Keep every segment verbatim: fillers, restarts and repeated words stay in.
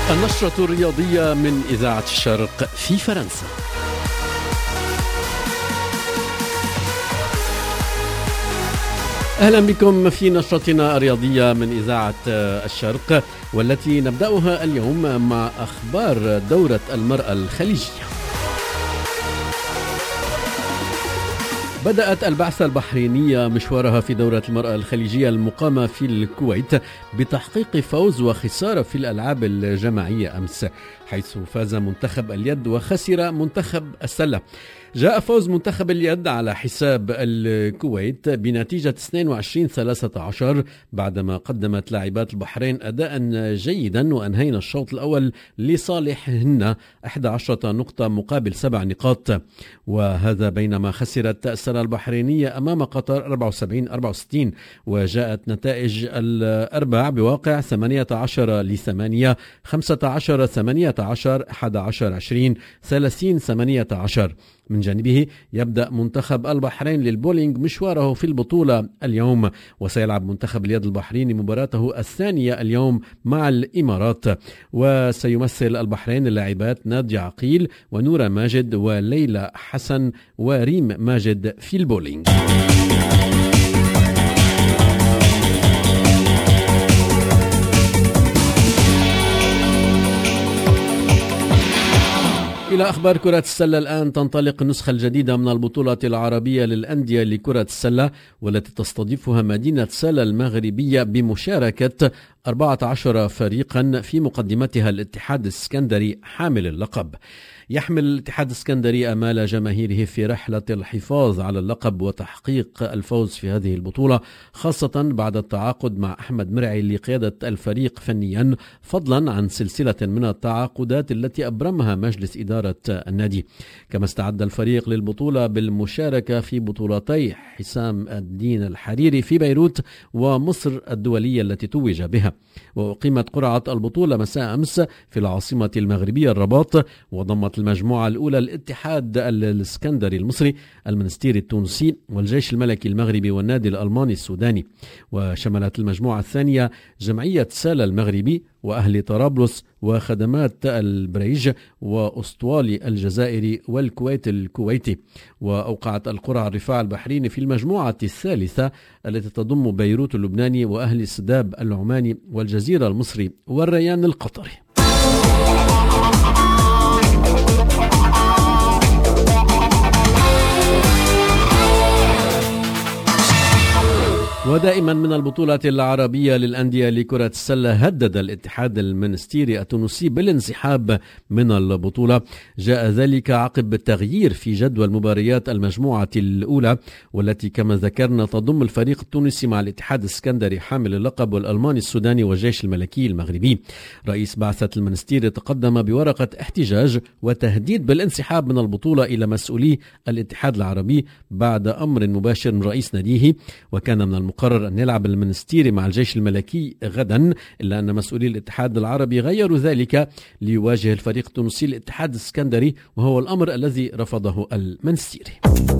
النشرة الرياضية من إذاعة الشرق في فرنسا. أهلا بكم في نشرتنا الرياضية من إذاعة الشرق، والتي نبدأها اليوم مع أخبار دورة المرأة الخليجية. بدأت البعثة البحرينية مشوارها في دورة المرأة الخليجية المقامة في الكويت بتحقيق فوز وخسارة في الألعاب الجماعية أمس، حيث فاز منتخب اليد وخسر منتخب السلة. جاء فوز منتخب اليد على حساب الكويت بنتيجة اثنين وعشرين ثلاثة عشر بعدما قدمت لاعبات البحرين أداء جيدا، وأنهينا الشوط الأول لصالحهن أحد عشرة نقطة مقابل سبع نقاط، وهذا بينما خسرت السلة البحرينية أمام قطر أربعة وسبعين أربعة وستين، وجاءت نتائج الأربع بواقع ثمانية عشر لثمانية، خمسة عشر ثمانية عشر، أحد عشر عشرين، ثلاثين ثمانية عشر. من جانبه يبدأ منتخب البحرين للبولينج مشواره في البطولة اليوم، وسيلعب منتخب اليد البحريني مباراته الثانية اليوم مع الإمارات، وسيمثل البحرين اللاعبات نادية عقيل ونورة ماجد وليلى حسن وريم ماجد في البولينج. إلى أخبار كرة السلة الآن. تنطلق النسخة الجديدة من البطولة العربية للأندية لكرة السلة، والتي تستضيفها مدينة سلا المغربية بمشاركة أربعة عشر فريقا، في مقدمتها الاتحاد السكندري حامل اللقب. يحمل الاتحاد السكندري آمال جماهيره في رحلة الحفاظ على اللقب وتحقيق الفوز في هذه البطولة، خاصة بعد التعاقد مع أحمد مرعي لقيادة الفريق فنيا، فضلا عن سلسلة من التعاقدات التي أبرمها مجلس إدارة النادي. كما استعد الفريق للبطولة بالمشاركة في بطولتي حسام الدين الحريري في بيروت ومصر الدولية التي توج بها. وأقيمت قرعة البطولة مساء أمس في العاصمة المغربية الرباط، وضمت المجموعة الأولى الاتحاد الاسكندري المصري، المنستير التونسي، والجيش الملكي المغربي، والنادي الألماني السوداني. وشملت المجموعة الثانية جمعية سالا المغربي، وأهلي طرابلس، وخدمات البريج، وأسطوالي الجزائري، والكويت الكويتي. وأوقعت القرعة الرفاع البحريني في المجموعة الثالثة التي تضم بيروت اللبناني، وأهلي السداب العماني، والجزيرة المصري، والريان القطري. ودائما من البطولة العربية للأندية لكرة السلة، هدد الاتحاد المنستيري التونسي بالانسحاب من البطولة. جاء ذلك عقب التغيير في جدول مباريات المجموعة الأولى، والتي كما ذكرنا تضم الفريق التونسي مع الاتحاد السكندري حامل اللقب، والألماني السوداني، والجيش الملكي المغربي. رئيس بعثة المنستيري تقدم بورقة احتجاج وتهديد بالانسحاب من البطولة إلى مسؤولي الاتحاد العربي بعد أمر مباشر من رئيس ناديه. وكان من المقرر أن يلعب المنستيري مع الجيش الملكي غدا، إلا أن مسؤولي الاتحاد العربي غيروا ذلك ليواجه الفريق التونسي الاتحاد السكندري، وهو الأمر الذي رفضه المنستيري.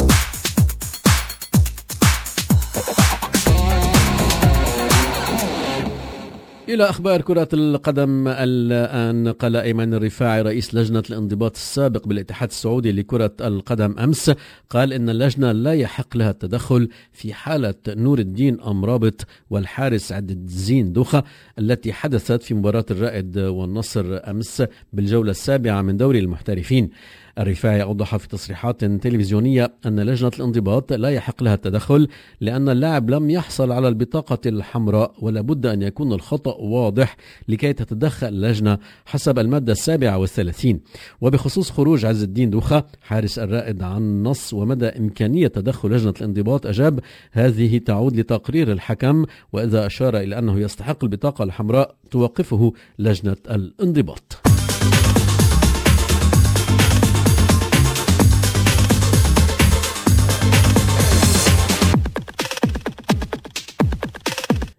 إلى أخبار كرة القدم الآن. قال أيمن الرفاعي رئيس لجنة الانضباط السابق بالاتحاد السعودي لكرة القدم أمس، قال إن اللجنة لا يحق لها التدخل في حالة نور الدين أمرابط والحارس عد الدين دوخة التي حدثت في مباراة الرائد والنصر أمس بالجولة السابعة من دوري المحترفين. الرفاعي أوضح في تصريحات تلفزيونية أن لجنة الانضباط لا يحق لها التدخل، لأن اللاعب لم يحصل على البطاقة الحمراء، ولا بد أن يكون الخطأ واضح لكي تتدخل اللجنة حسب المادة السابعة والثلاثين. وبخصوص خروج عز الدين دوخة حارس الرائد عن نص ومدى إمكانية تدخل لجنة الانضباط، أجاب: هذه تعود لتقرير الحكم، وإذا أشار إلى أنه يستحق البطاقة الحمراء توقفه لجنة الانضباط.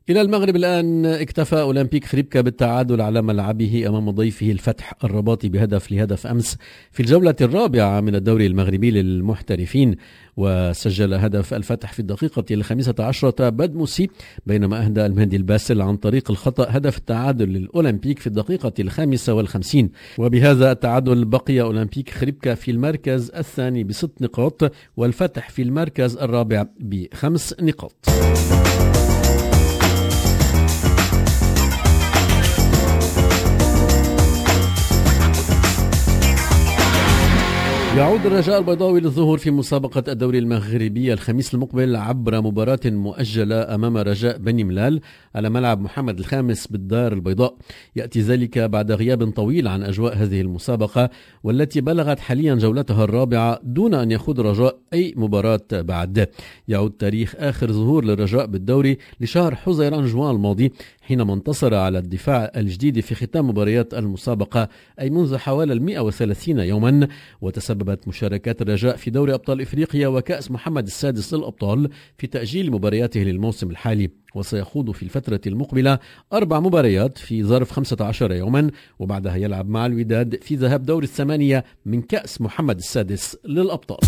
إلى المغرب الآن. اكتفى أولمبيك خريبكا بالتعادل على ملعبه أمام ضيفه الفتح الرباطي بهدف لهدف أمس في الجولة الرابعة من الدوري المغربي للمحترفين، وسجل هدف الفتح في الدقيقة الخامسة عشرة بدموسي، بينما أهدى المهدي الباسل عن طريق الخطأ هدف التعادل للأولمبيك في الدقيقة الخامسة والخمسين. وبهذا التعادل بقي أولمبيك خريبكا في المركز الثاني بست نقاط، والفتح في المركز الرابع بخمس نقاط. يعود الرجاء البيضاوي للظهور في مسابقة الدوري المغربي الخميس المقبل عبر مباراة مؤجلة أمام رجاء بني ملال على ملعب محمد الخامس بالدار البيضاء. يأتي ذلك بعد غياب طويل عن أجواء هذه المسابقة، والتي بلغت حاليا جولتها الرابعة دون أن يخوض رجاء أي مباراة بعد. يعود تاريخ آخر ظهور للرجاء بالدوري لشهر حزيران جوان الماضي، حينما انتصر على الدفاع الجديد في ختام مباريات المسابقة، أي منذ حوالي مئة وثلاثين يوما. وتسببت مشاركات الرجاء في دوري أبطال إفريقيا وكأس محمد السادس للأبطال في تأجيل مبارياته للموسم الحالي، وسيخوض في الفترة المقبلة أربع مباريات في ظرف خمسة عشر يوما، وبعدها يلعب مع الوداد في ذهاب دور الثمانية من كأس محمد السادس للأبطال.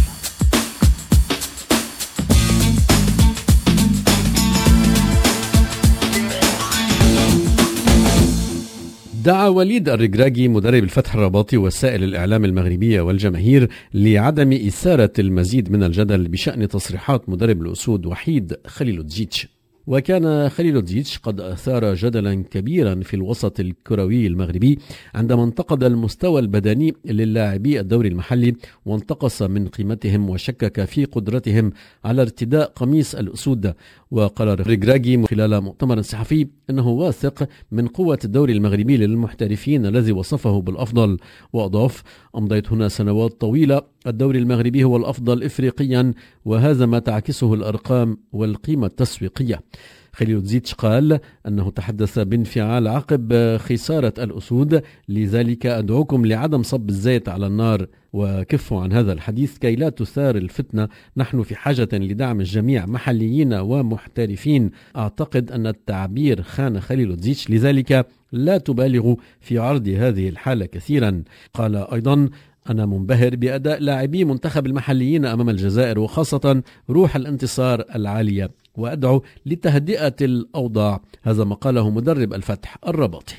دعا وليد الركراكي مدرب الفتح الرباطي وسائل الإعلام المغربية والجماهير لعدم إثارة المزيد من الجدل بشأن تصريحات مدرب الأسود وحيد خليلوتزيتش. وكان خليلوتزيتش قد أثار جدلا كبيرا في الوسط الكروي المغربي عندما انتقد المستوى البدني للاعبي الدوري المحلي، وانتقص من قيمتهم وشكك في قدرتهم على ارتداء قميص الأسود. وقال الركراكي خلال مؤتمر صحفي أنه واثق من قوة الدوري المغربي للمحترفين الذي وصفه بالأفضل، وأضاف: أمضيت هنا سنوات طويلة، الدوري المغربي هو الأفضل إفريقيا، وهذا ما تعكسه الأرقام والقيمة التسويقية. خليلوتزيتش قال أنه تحدث بانفعال عقب خسارة الأسود، لذلك أدعوكم لعدم صب الزيت على النار وكفوا عن هذا الحديث كي لا تثار الفتنة. نحن في حاجة لدعم الجميع محليين ومحترفين. أعتقد أن التعبير خان خليلوتزيتش، لذلك لا تبالغوا في عرض هذه الحالة كثيرا. قال أيضا: أنا منبهر بأداء لاعبي منتخب المحليين أمام الجزائر، وخاصة روح الانتصار العالية، وأدعو لتهدئة الأوضاع. هذا ما قاله مدرب الفتح الرباطي.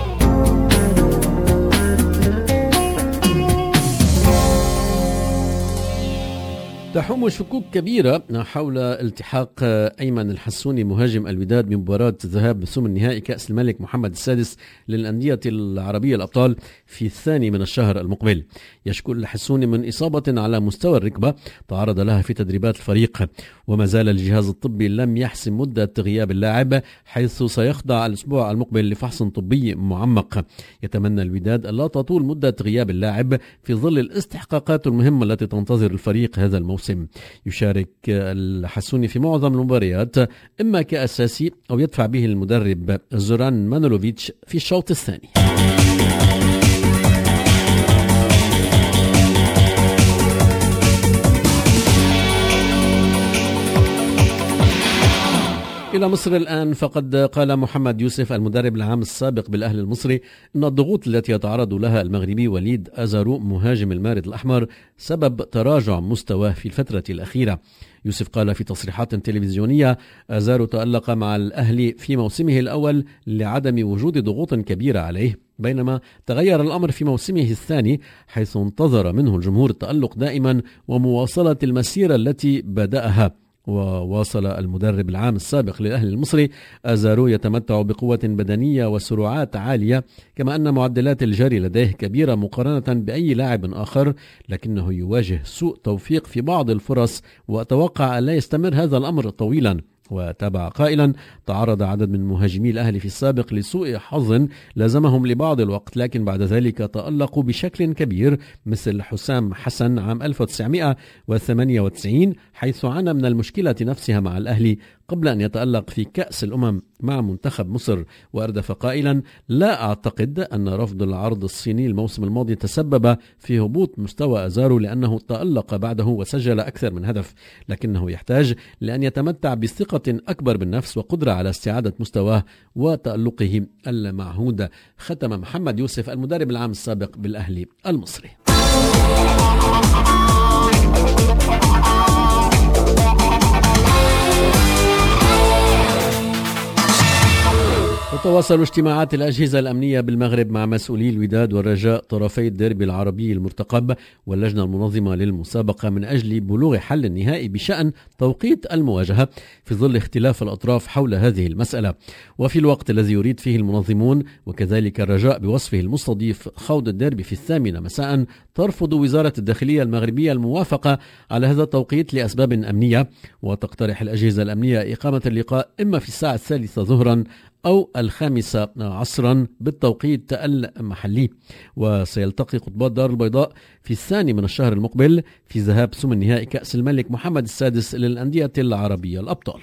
تحوم شكوك كبيرة حول التحاق أيمن الحسوني مهاجم الوداد بمباراة ذهاب ثمن النهائي كأس الملك محمد السادس للأندية العربية الأبطال في الثاني من الشهر المقبل. يشكو الحسوني من إصابة على مستوى الركبة تعرض لها في تدريبات الفريق، وما زال الجهاز الطبي لم يحسم مدة غياب اللاعب، حيث سيخضع الأسبوع المقبل لفحص طبي معمق. يتمنى الوداد ألا تطول مدة غياب اللاعب في ظل الاستحقاقات المهمة التي تنتظر الفريق هذا الموسم. يشارك الحسوني في معظم المباريات، إما كأساسي أو يدفع به المدرب زوران مانولوفيتش في الشوط الثاني. إلى مصر الآن، فقد قال محمد يوسف المدرب العام السابق بالأهلي المصري أن الضغوط التي يتعرض لها المغربي وليد أزارو مهاجم المارد الأحمر سبب تراجع مستواه في الفترة الأخيرة. يوسف قال في تصريحات تلفزيونية: أزارو تألق مع الأهلي في موسمه الأول لعدم وجود ضغوط كبيرة عليه، بينما تغير الأمر في موسمه الثاني حيث انتظر منه الجمهور التألق دائما ومواصلة المسيرة التي بدأها. وواصل المدرب العام السابق للأهلي المصري: أزارو يتمتع بقوة بدنية وسرعات عالية، كما أن معدلات الجري لديه كبيرة مقارنة بأي لاعب آخر، لكنه يواجه سوء توفيق في بعض الفرص، وأتوقع أن لا يستمر هذا الأمر طويلا. وتابع قائلا: تعرض عدد من مهاجمي الأهلي في السابق لسوء حظ لازمهم لبعض الوقت، لكن بعد ذلك تألقوا بشكل كبير، مثل حسام حسن عام ألف وتسعمئة وثمانية وتسعين، حيث عانى من المشكلة نفسها مع الأهلي قبل أن يتألق في كأس الأمم مع منتخب مصر. وأردف قائلا: لا أعتقد أن رفض العرض الصيني الموسم الماضي تسبب في هبوط مستوى أزارو، لأنه تألق بعده وسجل أكثر من هدف، لكنه يحتاج لأن يتمتع بثقة أكبر بالنفس وقدرة على استعادة مستواه وتألقه المعهود. ختم محمد يوسف المدرب العام السابق بالأهلي المصري. تتواصل اجتماعات الأجهزة الأمنية بالمغرب مع مسؤولي الوداد والرجاء طرفي الديربي العربي المرتقب واللجنة المنظمة للمسابقة من أجل بلوغ حل نهائي بشأن توقيت المواجهة في ظل اختلاف الأطراف حول هذه المسألة. وفي الوقت الذي يريد فيه المنظمون وكذلك الرجاء بوصفه المستضيف خوض الديربي في الثامنة مساء، ترفض وزارة الداخلية المغربية الموافقة على هذا التوقيت لأسباب أمنية، وتقترح الأجهزة الأمنية إقامة اللقاء إما في الساعة الثالثة ظهرا أو الخامسة عصرا بالتوقيت المحلي. وسيلتقي قطبات دار البيضاء في الثاني من الشهر المقبل في ذهاب ثمن نهائي كأس الملك محمد السادس للأندية العربية الأبطال.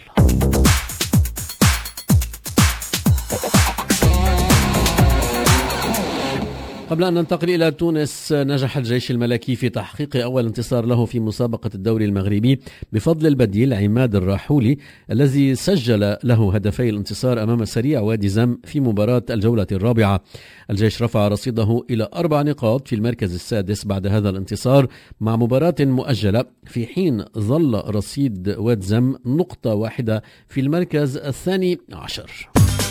قبل أن ننتقل إلى تونس، نجح الجيش الملكي في تحقيق أول انتصار له في مسابقة الدوري المغربي بفضل البديل عماد الراحولي الذي سجل له هدفي الانتصار أمام سريع وادي زم في مباراة الجولة الرابعة. الجيش رفع رصيده إلى أربع نقاط في المركز السادس بعد هذا الانتصار مع مباراة مؤجلة، في حين ظل رصيد وادي زم نقطة واحدة في المركز الثاني عشر.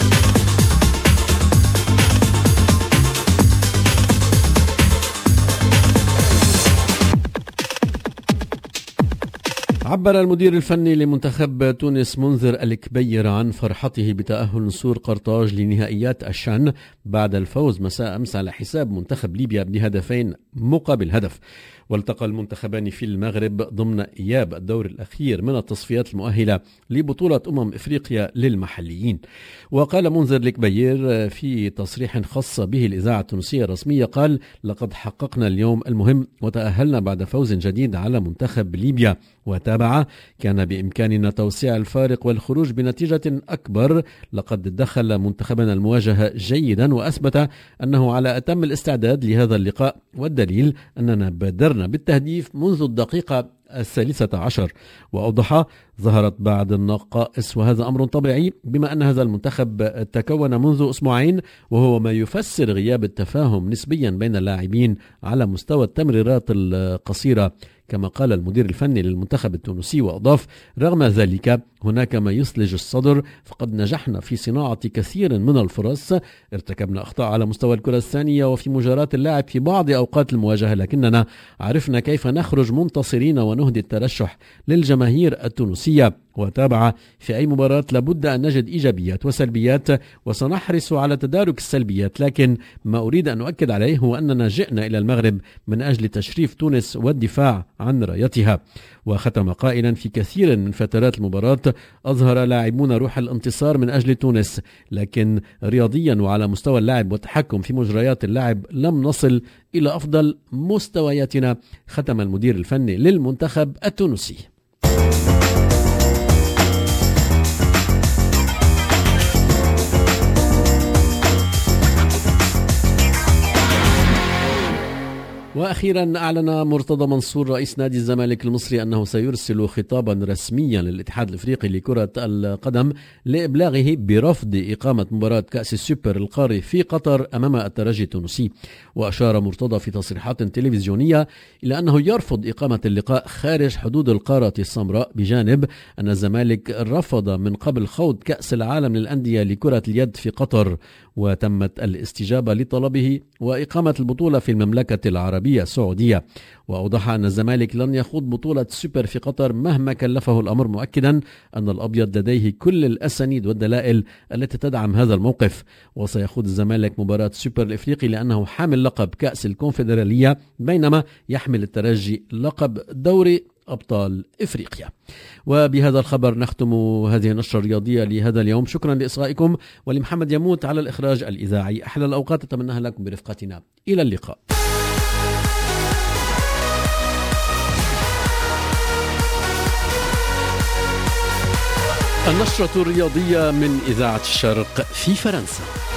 عبر المدير الفني لمنتخب تونس منذر الكبير عن فرحته بتأهل نسور قرطاج لنهائيات الشان بعد الفوز مساء أمس على حساب منتخب ليبيا بهدفين مقابل هدف. والتقى المنتخبان في المغرب ضمن إياب الدور الأخير من التصفيات المؤهلة لبطولة أمم إفريقيا للمحليين. وقال منذر الكبير في تصريح خاص به الإذاعة التونسية الرسمية، قال: لقد حققنا اليوم المهم وتأهلنا بعد فوز جديد على منتخب ليبيا. وتابع: كان بإمكاننا توسيع الفارق والخروج بنتيجة أكبر. لقد دخل منتخبنا المواجهة جيدا وأثبت أنه على أتم الاستعداد لهذا اللقاء، والدليل أننا بادرنا بالتهديف منذ الدقيقة الثالثة عشر. وأوضح: ظهرت بعض النقائص وهذا أمر طبيعي بما أن هذا المنتخب تكون منذ أسبوعين، وهو ما يفسر غياب التفاهم نسبيا بين اللاعبين على مستوى التمريرات القصيرة. كما قال المدير الفني للمنتخب التونسي وأضاف: رغم ذلك هناك ما يثلج الصدر، فقد نجحنا في صناعة كثير من الفرص، ارتكبنا أخطاء على مستوى الكرة الثانية وفي مجاراة اللاعب في بعض أوقات المواجهة، لكننا عرفنا كيف نخرج منتصرين ونهدي الترشح للجماهير التونسية. وتابع: في أي مباراة لابد أن نجد إيجابيات وسلبيات وسنحرص على تدارك السلبيات، لكن ما أريد أن أؤكد عليه هو أننا جئنا إلى المغرب من أجل تشريف تونس والدفاع عن رايتها. وختم قائلا: في كثير من فترات المباراة أظهر لاعبون روح الانتصار من أجل تونس، لكن رياضيا وعلى مستوى اللعب والتحكم في مجريات اللعب لم نصل إلى أفضل مستوياتنا. ختم المدير الفني للمنتخب التونسي. وأخيرا أعلن مرتضى منصور رئيس نادي الزمالك المصري أنه سيرسل خطابا رسميا للاتحاد الأفريقي لكرة القدم لإبلاغه برفض إقامة مباراة كأس السوبر القاري في قطر أمام الترجي التونسي. وأشار مرتضى في تصريحات تلفزيونية إلى أنه يرفض إقامة اللقاء خارج حدود القارة السمراء، بجانب أن الزمالك رفض من قبل خوض كأس العالم للأندية لكرة اليد في قطر، وتمت الاستجابة لطلبه وإقامة البطولة في المملكة العربية السعودية. وأوضح أن الزمالك لن يخوض بطولة السوبر في قطر مهما كلفه الأمر، مؤكدا أن الأبيض لديه كل الأسانيد والدلائل التي تدعم هذا الموقف. وسيخوض الزمالك مباراة السوبر الإفريقي لأنه حامل لقب كأس الكونفدرالية، بينما يحمل الترجي لقب دوري أبطال إفريقيا. وبهذا الخبر نختم هذه النشرة الرياضية لهذا اليوم. شكرا لإصغائكم، ولمحمد يموت على الإخراج الإذاعي. أحلى الأوقات أتمناها لكم برفقتنا. إلى اللقاء. النشرة الرياضية من إذاعة الشرق في فرنسا.